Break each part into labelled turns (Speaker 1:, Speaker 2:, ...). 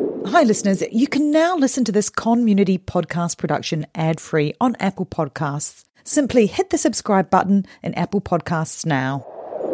Speaker 1: Hi listeners, you can now listen to this Community podcast production ad-free on Apple Podcasts. Simply hit the subscribe button in Apple Podcasts now.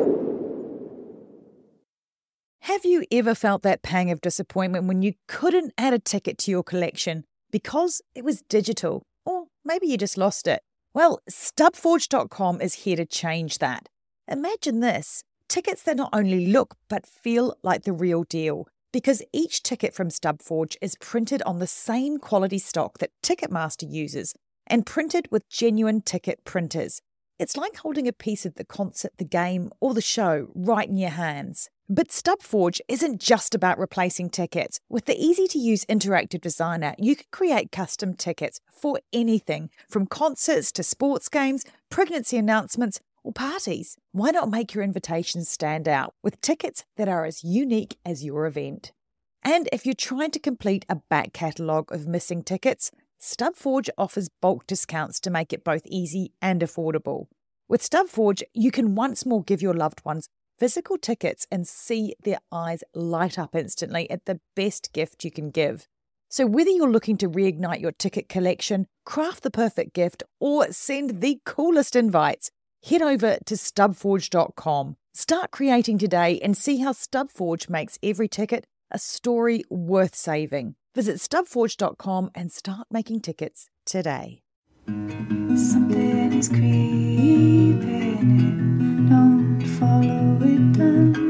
Speaker 1: Have you ever felt that pang of disappointment when you couldn't add a ticket to your collection because it was digital? Or maybe you just lost it. Well, StubForge.com is here to change that. Imagine this, tickets that not only look but feel like the real deal, because each ticket from StubForge is printed on the same quality stock that Ticketmaster uses and printed with genuine ticket printers. It's like holding a piece of the concert, the game, or the show right in your hands. But StubForge isn't just about replacing tickets. With the easy-to-use interactive designer, you can create custom tickets for anything, from concerts to sports games, pregnancy announcements, or parties. Why not make your invitations stand out with tickets that are as unique as your event? And if you're trying to complete a back catalogue of missing tickets, StubForge offers bulk discounts to make it both easy and affordable. With StubForge, you can once more give your loved ones physical tickets and see their eyes light up instantly at the best gift you can give. So whether you're looking to reignite your ticket collection, craft the perfect gift, or send the coolest invites, head over to StubForge.com. Start creating today and see how StubForge makes every ticket a story worth saving. Visit StubForge.com and start making tickets today.
Speaker 2: Something is creeping in, don't follow it down.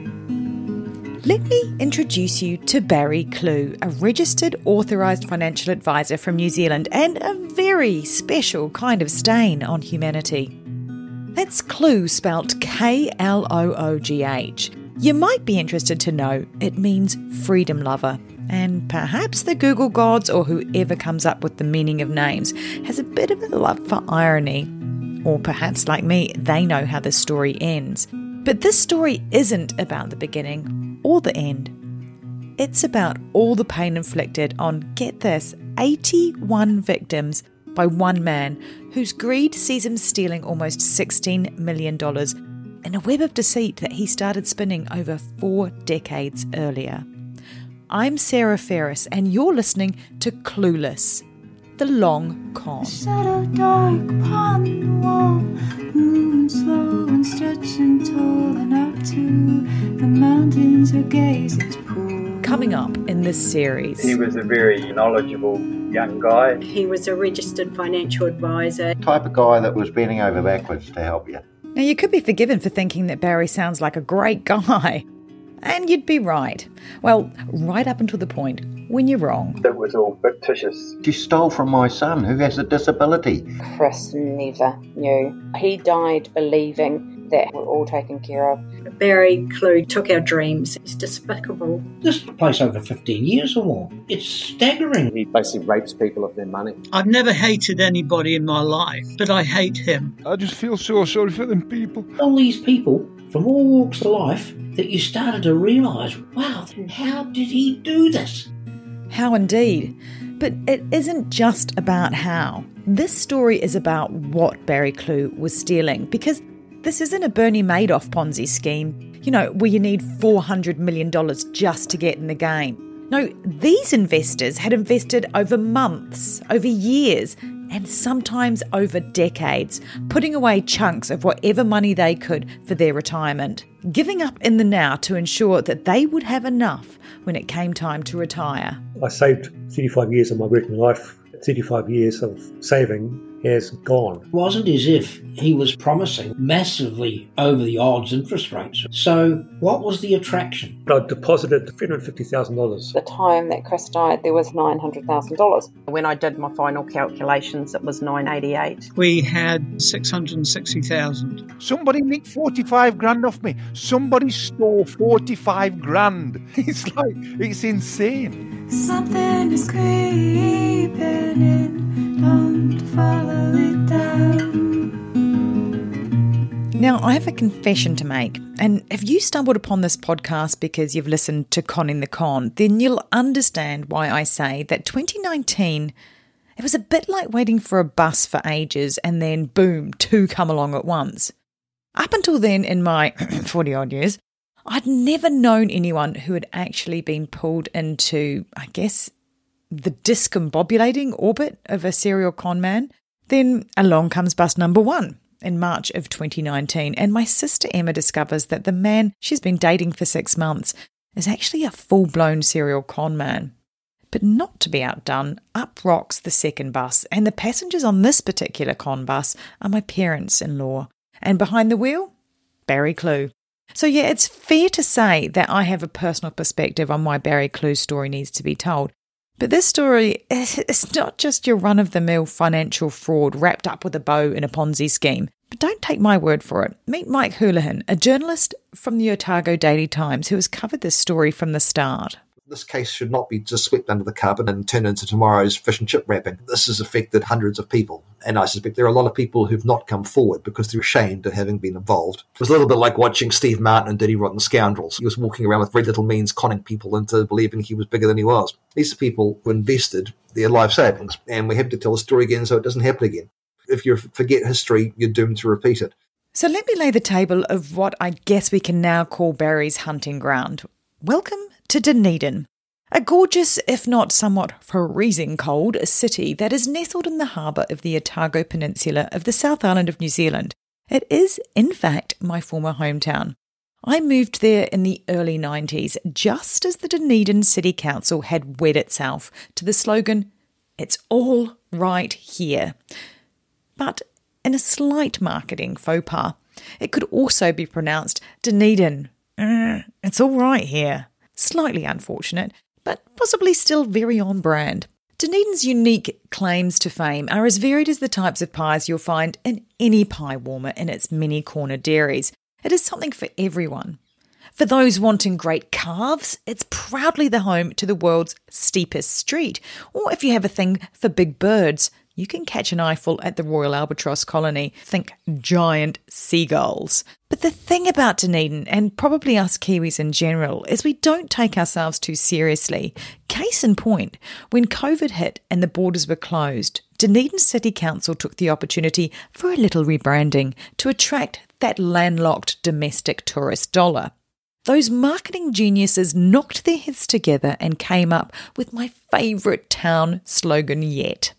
Speaker 1: Let me introduce you to Barry Clue, a registered authorised financial advisor from New Zealand and a very special kind of stain on humanity. That's Clue spelt Kloogh. You might be interested to know it means freedom lover, and perhaps the Google gods or whoever comes up with the meaning of names has a bit of a love for irony. Or perhaps, like me, they know how the story ends. But this story isn't about the beginning or the end. It's about all the pain inflicted on, get this, 81 victims by one man whose greed sees him stealing almost $16 million in a web of deceit that he started spinning over 4 decades earlier. I'm Sarah Ferris, and you're listening to Clueless, The Long Con.
Speaker 2: Shadow dark upon the wall, moon slow and stretching tall, and out to the mountains her gaze is pulled.
Speaker 1: Coming up in this series,
Speaker 3: he was a very knowledgeable young guy.
Speaker 4: He was a registered financial advisor.
Speaker 5: Type of guy that was bending over backwards to help you.
Speaker 1: Now, you could be forgiven for thinking that Barry sounds like a great guy. And you'd be right. Well, right up until the point when you're wrong.
Speaker 3: It was all fictitious.
Speaker 5: She stole from my son who has a disability.
Speaker 6: Chris never knew. He died believing that we're all taken care of.
Speaker 4: Barry Clue took our dreams. It's despicable.
Speaker 7: This took place over 15 years or more. It's staggering.
Speaker 8: He basically rapes people of their money.
Speaker 9: I've never hated anybody in my life, but I hate him.
Speaker 10: I just feel so sorry for them people.
Speaker 7: All these people from all walks of life that you started to realise, wow, how did he do this?
Speaker 1: How indeed. But it isn't just about how. This story is about what Barry Clue was stealing, because this isn't a Bernie Madoff Ponzi scheme, where you need $400 million just to get in the game. No, these investors had invested over months, over years, and sometimes over decades, putting away chunks of whatever money they could for their retirement, giving up in the now to ensure that they would have enough when it came time to retire.
Speaker 11: I saved 35 years of my working life. 35 years of saving has gone.
Speaker 7: It wasn't as if he was promising massively over the odds interest rates. So what was the attraction?
Speaker 11: I deposited $350,000.
Speaker 6: The time that Chris died, there was $900,000.
Speaker 12: When I did my final calculations, it was $988,000.
Speaker 9: We had 660,000.
Speaker 10: Somebody nicked 45 grand off me. Somebody stole 45 grand. It's insane.
Speaker 2: Something is creeping in, don't follow it down.
Speaker 1: Now, I have a confession to make, and if you stumbled upon this podcast because you've listened to Conning the Con, then you'll understand why I say that 2019, it was a bit like waiting for a bus for ages and then, boom, 2 come along at once. Up until then, in my 40-odd years, I'd never known anyone who had actually been pulled into, I guess, the discombobulating orbit of a serial con man. Then along comes bust number 1 in March of 2019, and my sister Emma discovers that the man she's been dating for 6 months is actually a full-blown serial con man. But not to be outdone, up rocks the second bus, and the passengers on this particular con bus are my parents-in-law. And behind the wheel, Barry Clew. So yeah, it's fair to say that I have a personal perspective on why Barry Clew's story needs to be told. But this story is not just your run-of-the-mill financial fraud wrapped up with a bow in a Ponzi scheme. But don't take my word for it. Meet Mike Houlihan, a journalist from the Otago Daily Times who has covered this story from the start.
Speaker 13: This case should not be just swept under the carpet and turned into tomorrow's fish and chip wrapping. This has affected hundreds of people, and I suspect there are a lot of people who've not come forward because they're ashamed of having been involved. It was a little bit like watching Steve Martin in Dirty Rotten Scoundrels. He was walking around with very little means, conning people into believing he was bigger than he was. These are people who invested their life savings, and we have to tell the story again so it doesn't happen again. If you forget history, you're doomed to repeat it.
Speaker 1: So let me lay the table of what I guess we can now call Barry's hunting ground. Welcome to Dunedin, a gorgeous, if not somewhat freezing cold, city that is nestled in the harbour of the Otago Peninsula of the South Island of New Zealand. It is, in fact, my former hometown. I moved there in the early 90s, just as the Dunedin City Council had wed itself to the slogan, "It's all right here." But in a slight marketing faux pas, it could also be pronounced Dunedin. It's all right here. Slightly unfortunate, but possibly still very on brand. Dunedin's unique claims to fame are as varied as the types of pies you'll find in any pie warmer in its many corner dairies. It is something for everyone. For those wanting great calves, it's proudly the home to the world's steepest street. Or if you have a thing for big birds, you can catch an eyeful at the Royal Albatross Colony. Think giant seagulls. But the thing about Dunedin, and probably us Kiwis in general, is we don't take ourselves too seriously. Case in point, when COVID hit and the borders were closed, Dunedin City Council took the opportunity for a little rebranding to attract that landlocked domestic tourist dollar. Those marketing geniuses knocked their heads together and came up with my favourite town slogan yet.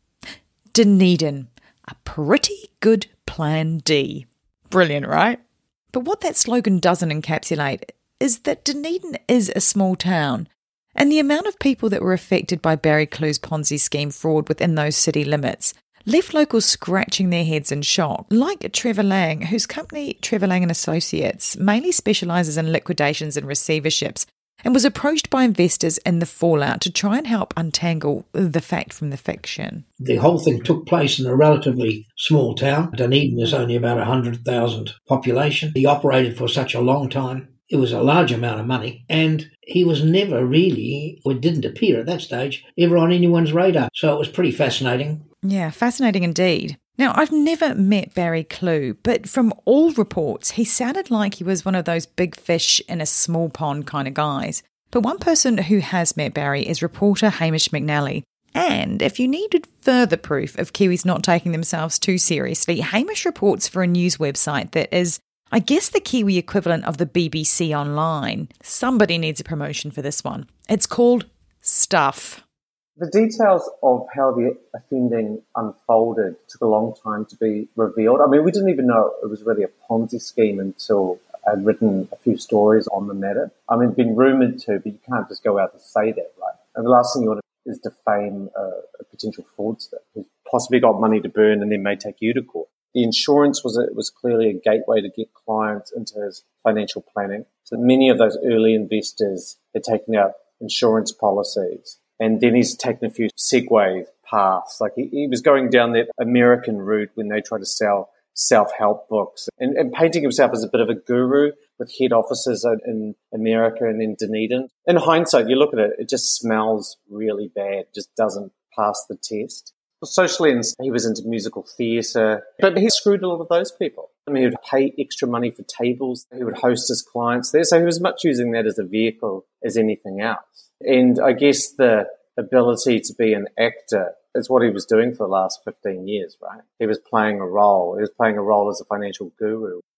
Speaker 1: Dunedin, a pretty good plan D. Brilliant, right? But what that slogan doesn't encapsulate is that Dunedin is a small town, and the amount of people that were affected by Barry Clew's Ponzi scheme fraud within those city limits left locals scratching their heads in shock, like Trevor Lang, whose company Trevor Lang & Associates mainly specialises in liquidations and receiverships, and was approached by investors in the fallout to try and help untangle the fact from the fiction.
Speaker 7: The whole thing took place in a relatively small town. Dunedin is only about 100,000 population. He operated for such a long time. It was a large amount of money, and he was never really, or didn't appear at that stage, ever on anyone's radar. So it was pretty fascinating.
Speaker 1: Yeah, fascinating indeed. Now, I've never met Barry Clew, but from all reports, he sounded like he was one of those big fish in a small pond kind of guys. But one person who has met Barry is reporter Hamish McNally. And if you needed further proof of Kiwis not taking themselves too seriously, Hamish reports for a news website that is, I guess, the Kiwi equivalent of the BBC Online. Somebody needs a promotion for this one. It's called Stuff.
Speaker 8: The details of how the offending unfolded took a long time to be revealed. I mean, we didn't even know it was really a Ponzi scheme until I'd written a few stories on the matter. I mean, it's been rumoured to, but you can't just go out and say that, right? And the last thing you want to do is defame a potential fraudster who's possibly got money to burn and then may take you to court. The insurance was clearly a gateway to get clients into his financial planning. So many of those early investors had taken out insurance policies. And then he's taken a few segue paths. Like he was going down that American route when they try to sell self-help books and painting himself as a bit of a guru with head offices in America and in Dunedin. In hindsight, you look at it, it just smells really bad. It just doesn't pass the test. Socially, he was into musical theatre, but he screwed a lot of those people. I mean, he would pay extra money for tables. He would host his clients there. So he was much using that as a vehicle as anything else. And I guess the ability to be an actor is what he was doing for the last 15 years, right? He was playing a role. He was playing a role as a financial guru.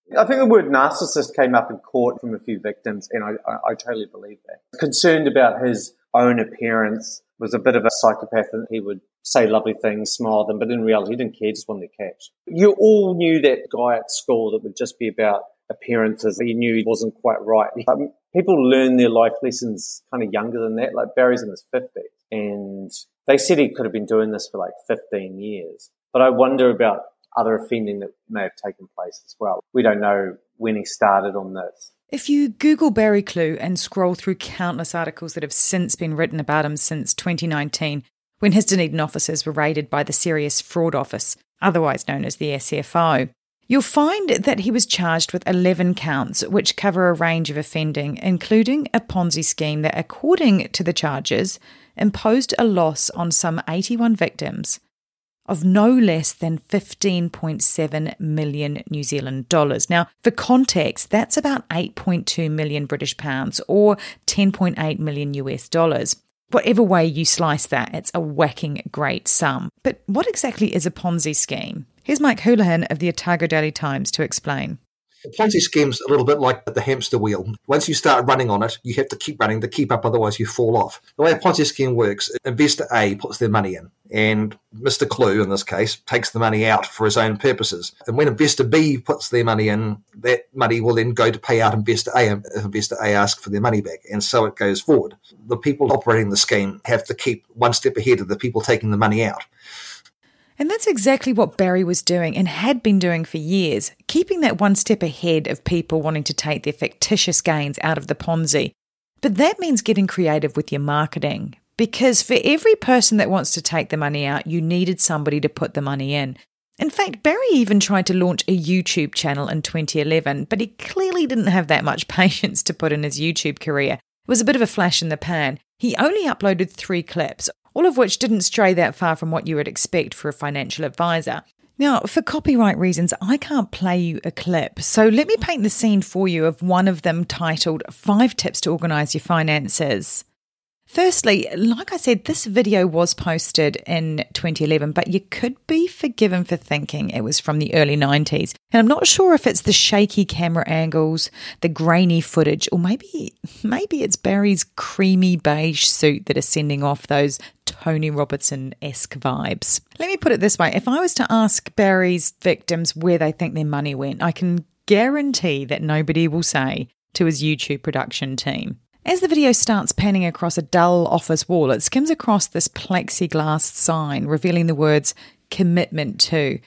Speaker 8: I think the word narcissist came up in court from a few victims, and I totally believe that. Concerned about his own appearance, was a bit of a psychopath, and he would say lovely things, smile at them, but in reality he didn't care, just wanted to catch. You all knew that guy at school that would just be about appearances. You knew he wasn't quite right. People learn their life lessons kind of younger than that. Like Barry's in his 50s, and they said he could have been doing this for like 15 years. But I wonder about other offending that may have taken place as well. We don't know when he started on this.
Speaker 1: If you Google Barry Clew and scroll through countless articles that have since been written about him since 2019, when his Dunedin offices were raided by the Serious Fraud Office, otherwise known as the SFO, you'll find that he was charged with 11 counts, which cover a range of offending, including a Ponzi scheme that, according to the charges, imposed a loss on some 81 victims of no less than 15.7 million New Zealand dollars. Now, for context, that's about 8.2 million British pounds or 10.8 million US dollars. Whatever way you slice that, it's a whacking great sum. But what exactly is a Ponzi scheme? Here's Mike Houlihan of the Otago Daily Times to explain.
Speaker 13: The Ponzi scheme's a little bit like the hamster wheel. Once you start running on it, you have to keep running to keep up, otherwise you fall off. The way a Ponzi scheme works, investor A puts their money in, and Mr. Clew, in this case, takes the money out for his own purposes. And when investor B puts their money in, that money will then go to pay out investor A if investor A asks for their money back. And so it goes forward. The people operating the scheme have to keep one step ahead of the people taking the money out.
Speaker 1: And that's exactly what Barry was doing and had been doing for years, keeping that one step ahead of people wanting to take their fictitious gains out of the Ponzi. But that means getting creative with your marketing, because for every person that wants to take the money out, you needed somebody to put the money in. In fact, Barry even tried to launch a YouTube channel in 2011, but he clearly didn't have that much patience to put in his YouTube career. It was a bit of a flash in the pan. He only uploaded 3 clips, all of which didn't stray that far from what you would expect for a financial advisor. Now, for copyright reasons, I can't play you a clip, so let me paint the scene for you of one of them titled 5 Tips to Organise Your Finances. Firstly, like I said, this video was posted in 2011, but you could be forgiven for thinking it was from the early 90s. And I'm not sure if it's the shaky camera angles, the grainy footage, or maybe it's Barry's creamy beige suit that is sending off those Tony Robertson-esque vibes. Let me put it this way. If I was to ask Barry's victims where they think their money went, I can guarantee that nobody will say to his YouTube production team. As the video starts panning across a dull office wall, it skims across this plexiglass sign revealing the words commitment to.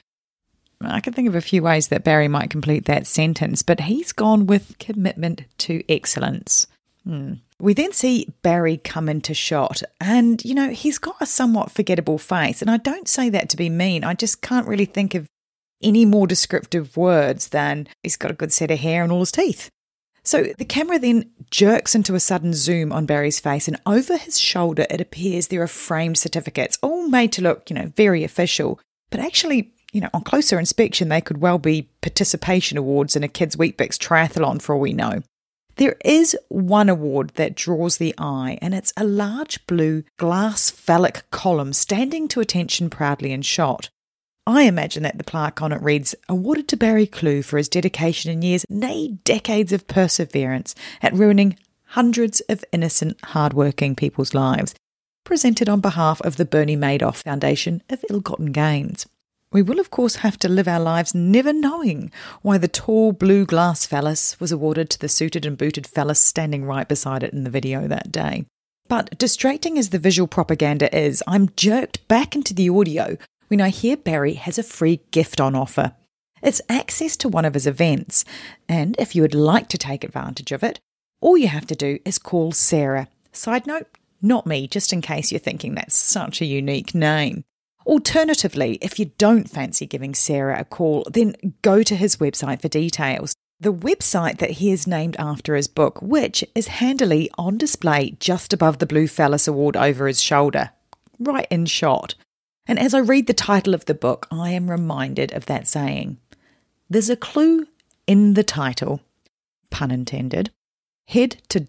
Speaker 1: I can think of a few ways that Barry might complete that sentence, but he's gone with commitment to excellence. We then see Barry come into shot, and, he's got a somewhat forgettable face, and I don't say that to be mean. I just can't really think of any more descriptive words than he's got a good set of hair and all his teeth. So the camera then jerks into a sudden zoom on Barry's face, and over his shoulder it appears there are framed certificates, all made to look, very official. But actually, on closer inspection, they could well be participation awards in a Kids Weet-Bix triathlon for all we know. There is one award that draws the eye, and it's a large blue glass phallic column standing to attention proudly in shot. I imagine that the plaque on it reads, awarded to Barry Clew for his dedication in years, nay decades of perseverance at ruining hundreds of innocent, hard-working people's lives, presented on behalf of the Bernie Madoff Foundation of Ill-Gotten Gains. We will, of course, have to live our lives never knowing why the tall blue glass phallus was awarded to the suited and booted phallus standing right beside it in the video that day. But distracting as the visual propaganda is, I'm jerked back into the audio when I hear Barry has a free gift on offer. It's access to one of his events, and if you would like to take advantage of it, all you have to do is call Sarah. Side note, not me, just in case you're thinking that's such a unique name. Alternatively, if you don't fancy giving Sarah a call, then go to his website for details. The website that he has named after his book, which is handily on display just above the Blue Phallus Award over his shoulder, right in shot. And as I read the title of the book, I am reminded of that saying. There's a clue in the title, pun intended. Head to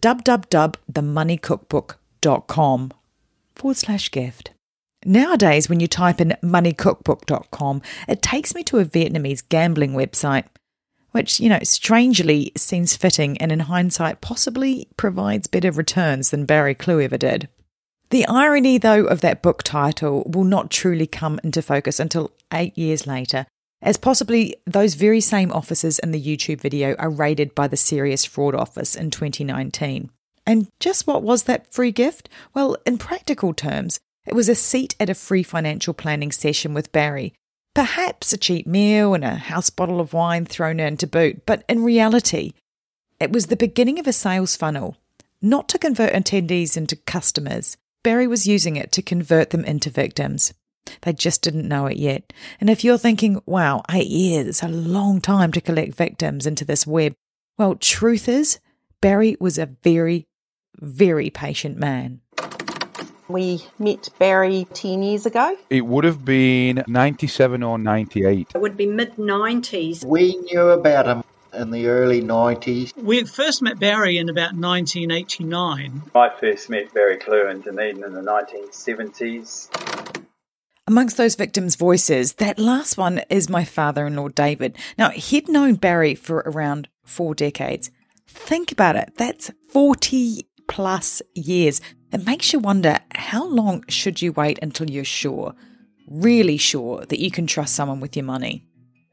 Speaker 1: www.themoneycookbook.com/gift. Nowadays, when you type in moneycookbook.com, it takes me to a Vietnamese gambling website. which, strangely seems fitting and in hindsight possibly provides better returns than Barry Clue ever did. The irony, though, of that book title will not truly come into focus until 8 years later, as possibly those very same officers in the YouTube video are raided by the Serious Fraud Office in 2019. And just what was that free gift? Well, in practical terms, it was a seat at a free financial planning session with Barry. Perhaps a cheap meal and a house bottle of wine thrown in to boot, but in reality, it was the beginning of a sales funnel. Not to convert attendees into customers, Barry was using it to convert them into victims. They just didn't know it yet. And if you're thinking, wow, 8 years is a long time to collect victims into this web, well, truth is, Barry was a very, very patient man.
Speaker 12: We met Barry 10 years ago.
Speaker 10: It would have been 97 or 98.
Speaker 4: It would be mid-90s.
Speaker 5: We knew about him in the early 90s.
Speaker 9: We first met Barry in about 1989.
Speaker 3: I first met Barry Clue in Dunedin in the 1970s.
Speaker 1: Amongst those victims' voices, that last one is my father-in-law, David. Now, he'd known Barry for around 4 decades. Think about it. That's 40 plus years. It makes you wonder, how long should you wait until you're sure, really sure, that you can trust someone with your money?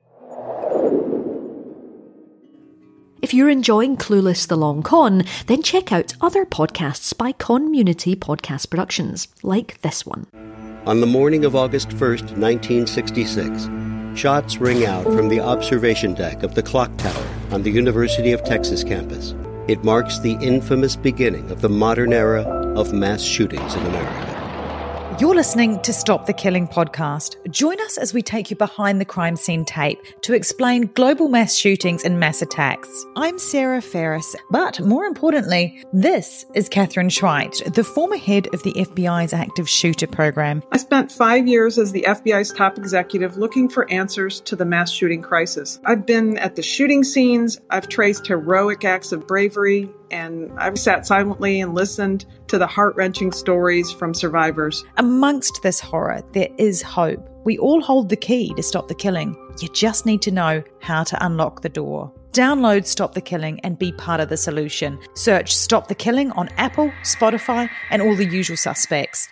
Speaker 14: If you're enjoying Clueless the Long Con, then check out other podcasts by Community Podcast Productions, like this one.
Speaker 15: On the morning of August 1st, 1966, shots ring out from the observation deck of the clock tower on the University of Texas campus. It marks the infamous beginning of the modern era of mass shootings in America.
Speaker 1: You're listening to Stop the Killing podcast. Join us as we take you behind the crime scene tape to explain global mass shootings and mass attacks. I'm Sarah Ferris, but more importantly, this is Catherine Schweit, the former head of the FBI's active shooter program.
Speaker 16: I spent 5 years as the FBI's top executive looking for answers to the mass shooting crisis. I've been at the shooting scenes, I've traced heroic acts of bravery, and I've sat silently and listened to the heart-wrenching stories from survivors.
Speaker 1: Amongst this horror, there is hope. We all hold the key to stop the killing. You just need to know how to unlock the door. Download Stop the Killing and be part of the solution. Search Stop the Killing on Apple, Spotify, and all the usual suspects.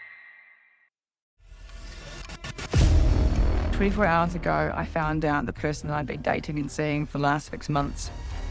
Speaker 17: 24 hours ago, I found out the person that I'd been dating and seeing for the last 6 months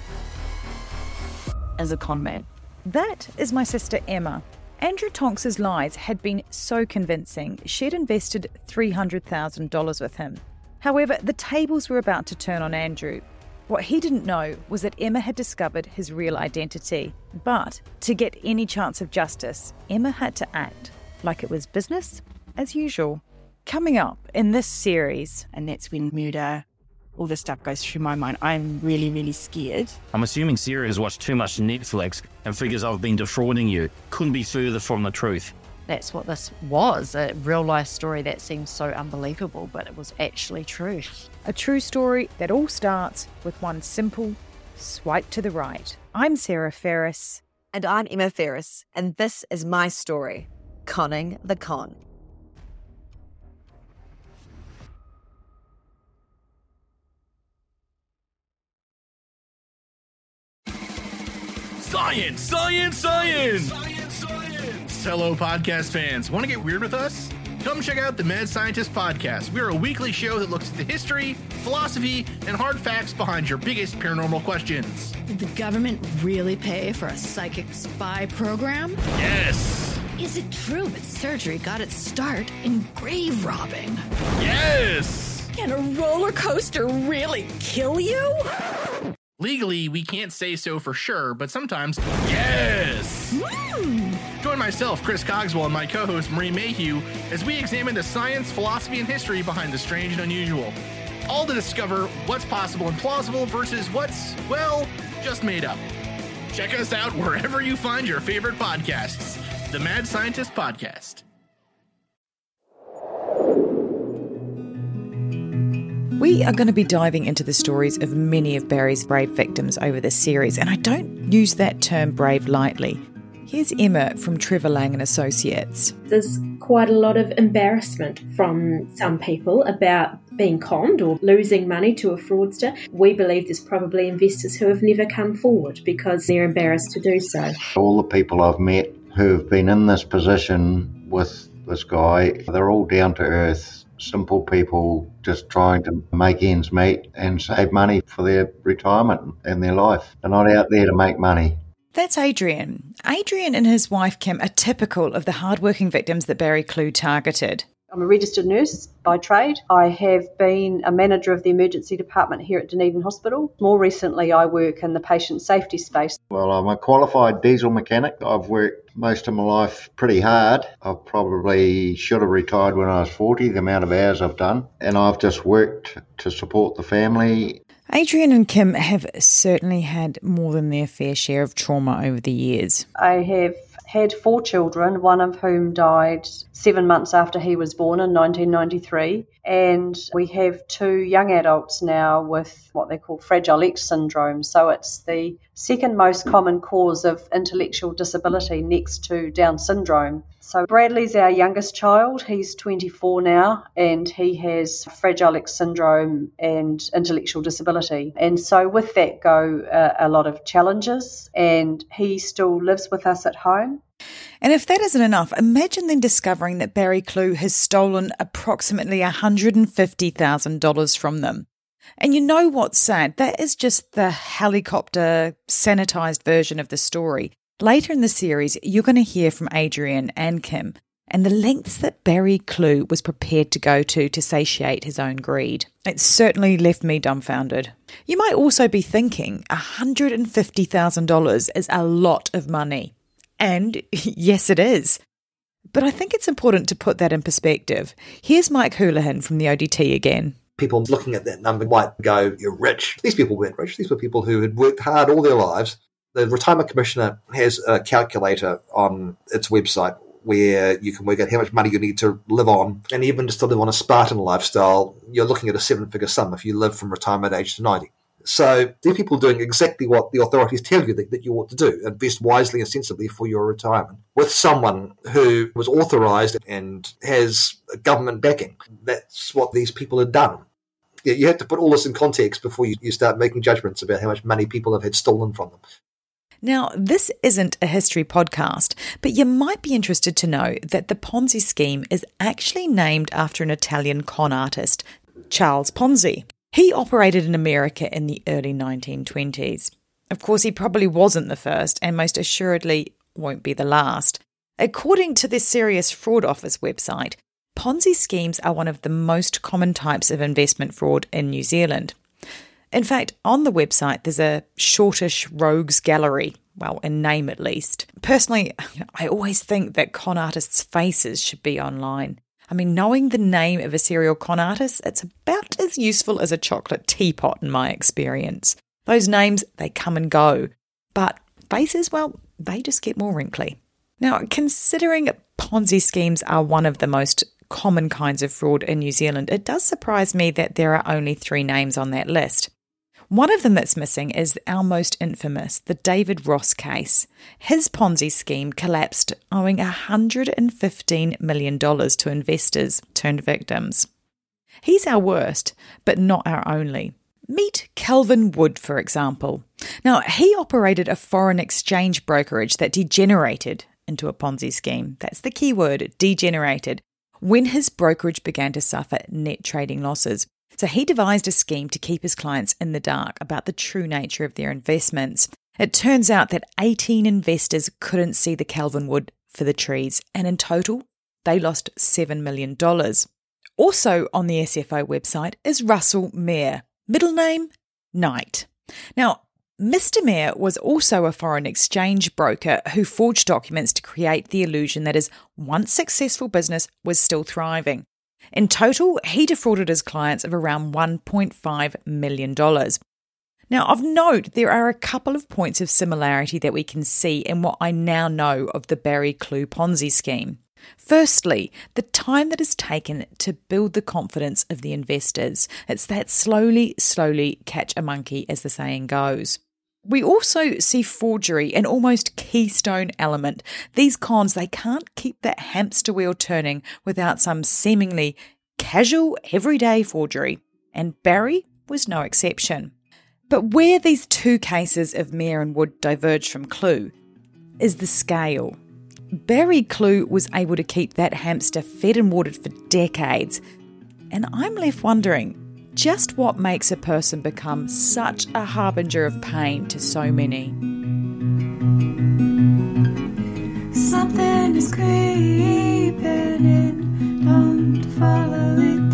Speaker 17: as a con man.
Speaker 1: That is my sister Emma. Andrew Tonks's lies had been so convincing, she'd invested $300,000 with him. However, the tables were about to turn on Andrew. What he didn't know was that Emma had discovered his real identity. But to get any chance of justice, Emma had to act like it was business as usual. Coming up in this series,
Speaker 17: and that's when murder, all this stuff goes through my mind. I'm really, really scared.
Speaker 18: I'm assuming Sarah has watched too much Netflix and figures I've been defrauding you. Couldn't be further from the truth.
Speaker 19: That's what this was, a real-life story that seems so unbelievable, but it was actually true.
Speaker 1: A true story that all starts with one simple swipe to the right. I'm Sarah Ferris.
Speaker 20: And I'm Emma Ferris, and this is my story, Conning the Con.
Speaker 21: Science, science, science! Science, science! Hello, podcast fans. Want to get weird with us? Come check out the Mad Scientist Podcast. We're a weekly show that looks at the history, philosophy, and hard facts behind your biggest paranormal questions.
Speaker 22: Did the government really pay for a psychic spy program?
Speaker 21: Yes!
Speaker 22: Is it true that surgery got its start in grave robbing?
Speaker 21: Yes!
Speaker 22: Can a roller coaster really kill you?
Speaker 21: Legally, we can't say so for sure, but sometimes, yes! Join myself, Chris Cogswell, and my co-host, Marie Mayhew, as we examine the science, philosophy, and history behind the strange and unusual. All to discover what's possible and plausible versus what's, well, just made up. Check us out wherever you find your favorite podcasts. The Mad Scientist Podcast.
Speaker 1: We are going to be diving into the stories of many of Barry's brave victims over this series, and I don't use that term brave lightly. Here's Emma from Trevor Lang & Associates.
Speaker 23: There's quite a lot of embarrassment from some people about
Speaker 6: being conned or losing money to a fraudster. We believe there's probably investors who have never come forward because they're embarrassed to do so.
Speaker 5: All the people I've met who've been in this position with this guy, they're all down to earth, simple people just trying to make ends meet and save money for their retirement and their life. They're not out there to make money.
Speaker 1: That's Adrian. Adrian and his wife Kim are typical of the hardworking victims that Barry Clew targeted.
Speaker 12: I'm a registered nurse by trade. I have been a manager of the emergency department here at Dunedin Hospital. More recently, I work in the patient safety space.
Speaker 5: Well, I'm a qualified diesel mechanic. I've worked most of my life pretty hard. I probably should have retired when I was 40, the amount of hours I've done. And I've just worked to support the family.
Speaker 1: Adrian and Kim have certainly had more than their fair share of trauma over the years.
Speaker 12: I have had 4 children, one of whom died 7 months after he was born in 1993. And we have 2 young adults now with what they call Fragile X syndrome. So it's the second most common cause of intellectual disability next to Down syndrome. So Bradley's our youngest child. He's 24 now, and he has Fragile X syndrome and intellectual disability. And so with that go a lot of challenges, and he still lives with us at home.
Speaker 1: And if that isn't enough, imagine then discovering that Barry Clew has stolen approximately $150,000 from them. And you know what's sad? That is just the helicopter sanitised version of the story. Later in the series, you're going to hear from Adrian and Kim and the lengths that Barry Clew was prepared to go to satiate his own greed. It certainly left me dumbfounded. You might also be thinking $150,000 is a lot of money. And yes, it is. But I think it's important to put that in perspective. Here's Mike Houlihan from the ODT again.
Speaker 13: People looking at that number might go, you're rich. These people weren't rich. These were people who had worked hard all their lives. The Retirement Commissioner has a calculator on its website where you can work out how much money you need to live on. And even just to live on a Spartan lifestyle, you're looking at a 7-figure sum if you live from retirement age to 90. So there are people doing exactly what the authorities tell you that you ought to do, invest wisely and sensibly for your retirement, with someone who was authorised and has government backing. That's what these people had done. You have to put all this in context before you start making judgments about how much money people have had stolen from them.
Speaker 1: Now, this isn't a history podcast, but you might be interested to know that the Ponzi scheme is actually named after an Italian con artist, Charles Ponzi. He operated in America in the early 1920s. Of course, he probably wasn't the first and most assuredly won't be the last. According to the Serious Fraud Office website, Ponzi schemes are one of the most common types of investment fraud in New Zealand. In fact, on the website, there's a shortish rogues gallery, well, in name at least. Personally, I always think that con artists' faces should be online. I mean, knowing the name of a serial con artist, it's about as useful as a chocolate teapot in my experience. Those names, they come and go. But faces, well, they just get more wrinkly. Now, considering Ponzi schemes are one of the most common kinds of fraud in New Zealand, it does surprise me that there are only 3 names on that list. One of them that's missing is our most infamous, the David Ross case. His Ponzi scheme collapsed, owing $115 million to investors turned victims. He's our worst, but not our only. Meet Kelvin Wood, for example. Now, he operated a foreign exchange brokerage that degenerated into a Ponzi scheme. That's the key word, degenerated, when his brokerage began to suffer net trading losses. So he devised a scheme to keep his clients in the dark about the true nature of their investments. It turns out that 18 investors couldn't see the Kelvin Wood for the trees, and in total, they lost $7 million. Also on the SFO website is Russell Mayer, middle name, Knight. Now, Mr. Mayer was also a foreign exchange broker who forged documents to create the illusion that his once successful business was still thriving. In total, he defrauded his clients of around $1.5 million. Now, of note, there are a couple of points of similarity that we can see in what I now know of the Barry Clew Ponzi scheme. Firstly, the time that is taken to build the confidence of the investors. It's that slowly catch a monkey, as the saying goes. We also see forgery, an almost keystone element. These cons, they can't keep that hamster wheel turning without some seemingly Casual, everyday forgery. And Barry was no exception. But where these two cases of Mair and Wood diverge from Clue is the scale. Barry Clue was able to keep that hamster fed and watered for decades. And I'm left wondering just what makes a person become such a harbinger of pain to so many.
Speaker 2: Something is creeping in, don't follow it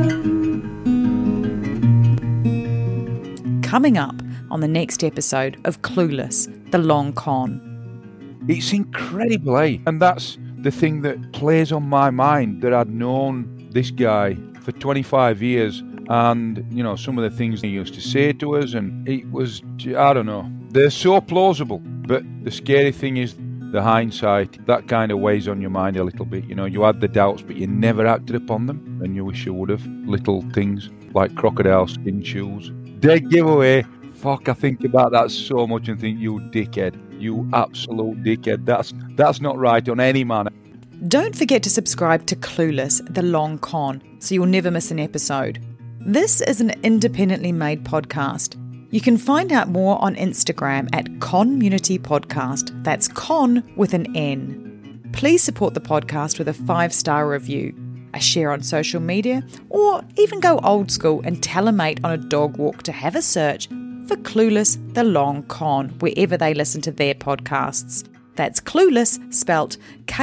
Speaker 2: down.
Speaker 1: Coming up on the next episode of Clueless, The Long Con.
Speaker 10: It's incredible, eh? And that's the thing that plays on my mind, that I'd known this guy for 25 years. And, you know, some of the things he used to say to us, and it was, I don't know, they're so plausible. But the scary thing is the hindsight, that kind of weighs on your mind a little bit. You know, you had the doubts, but you never acted upon them, and you wish you would have. Little things like crocodile skin shoes. Dead giveaway. Fuck, I think about that so much and think, you dickhead. You absolute dickhead. That's not right on any man.
Speaker 1: Don't forget to subscribe to Clueless, The Long Con, so you'll never miss an episode. This is an independently made podcast. You can find out more on Instagram at Conmunity Podcast. That's con with an N. Please support the podcast with a 5-star review, a share on social media, or even go old school and tell a mate on a dog walk to have a search for Clueless, The Long Con, wherever they listen to their podcasts. That's Clueless, spelt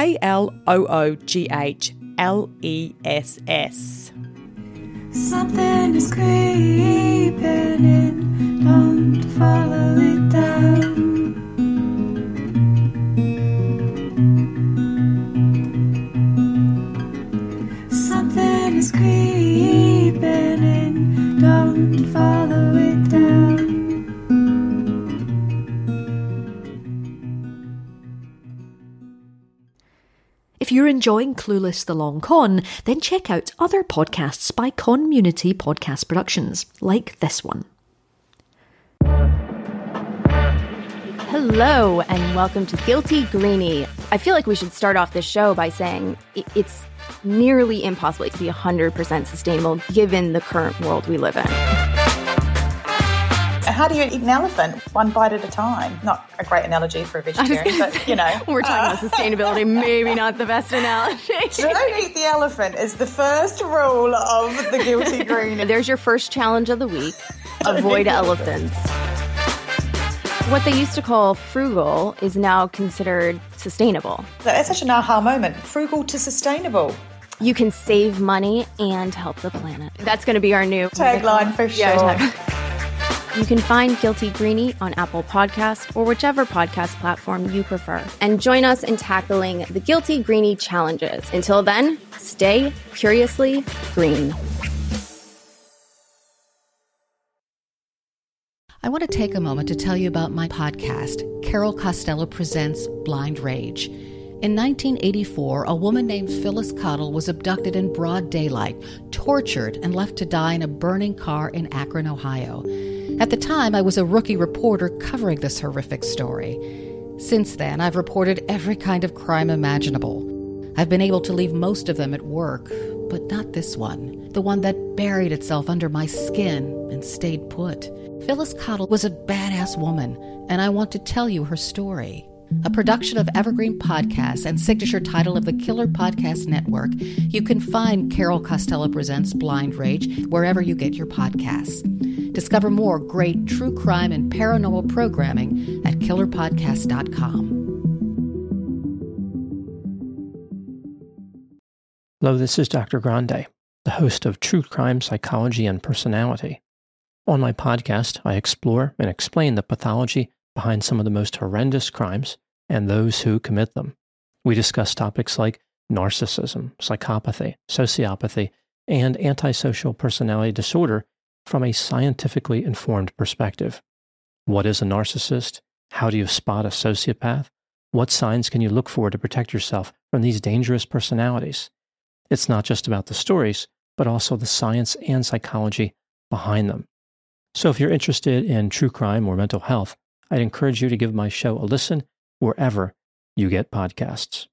Speaker 1: KLOOGHLESS.
Speaker 2: Something is creeping in, don't follow it down. Something is creeping in, don't follow it down.
Speaker 14: If you're enjoying Clueless The Long Con, then check out other podcasts by Conmunity Podcast Productions, like this one.
Speaker 11: Hello, and welcome to Guilty Greenie. I feel like we should start off this show by saying it's nearly impossible to be 100% sustainable given the current world we live in.
Speaker 23: How do you eat an elephant? One bite at a time. Not a great analogy for a vegetarian, but you know.
Speaker 11: We're talking about sustainability, maybe not the best analogy.
Speaker 23: Don't eat the elephant is the first rule of the Guilty Greenie.
Speaker 11: There's your first challenge of the week. Avoid elephants. What they used to call frugal is now considered sustainable.
Speaker 23: That's such an aha moment. Frugal to sustainable.
Speaker 11: You can save money and help the planet. That's going to be our new
Speaker 23: tagline for sure.
Speaker 11: Yeah, you can find Guilty Greenie on Apple Podcasts or whichever podcast platform you prefer. And join us in tackling the Guilty Greenie challenges. Until then, stay curiously green.
Speaker 24: I want to take a moment to tell you about my podcast, Carol Costello Presents Blind Rage. In 1984, a woman named Phyllis Cottle was abducted in broad daylight, tortured, and left to die in a burning car in Akron, Ohio. At the time, I was a rookie reporter covering this horrific story. Since then, I've reported every kind of crime imaginable. I've been able to leave most of them at work, but not this one, the one that buried itself under my skin and stayed put. Phyllis Cottle was a badass woman, and I want to tell you her story. A production of Evergreen Podcasts and signature title of the Killer Podcast Network, you can find Carol Costello Presents Blind Rage wherever you get your podcasts. Discover more great true crime and paranormal programming at killerpodcast.com.
Speaker 25: Hello, this is Dr. Grande, the host of True Crime Psychology and Personality. On my podcast, I explore and explain the pathology behind some of the most horrendous crimes and those who commit them. We discuss topics like narcissism, psychopathy, sociopathy, and antisocial personality disorder from a scientifically informed perspective. What is a narcissist? How do you spot a sociopath? What signs can you look for to protect yourself from these dangerous personalities? It's not just about the stories, but also the science and psychology behind them. So if you're interested in true crime or mental health, I'd encourage you to give my show a listen wherever you get podcasts.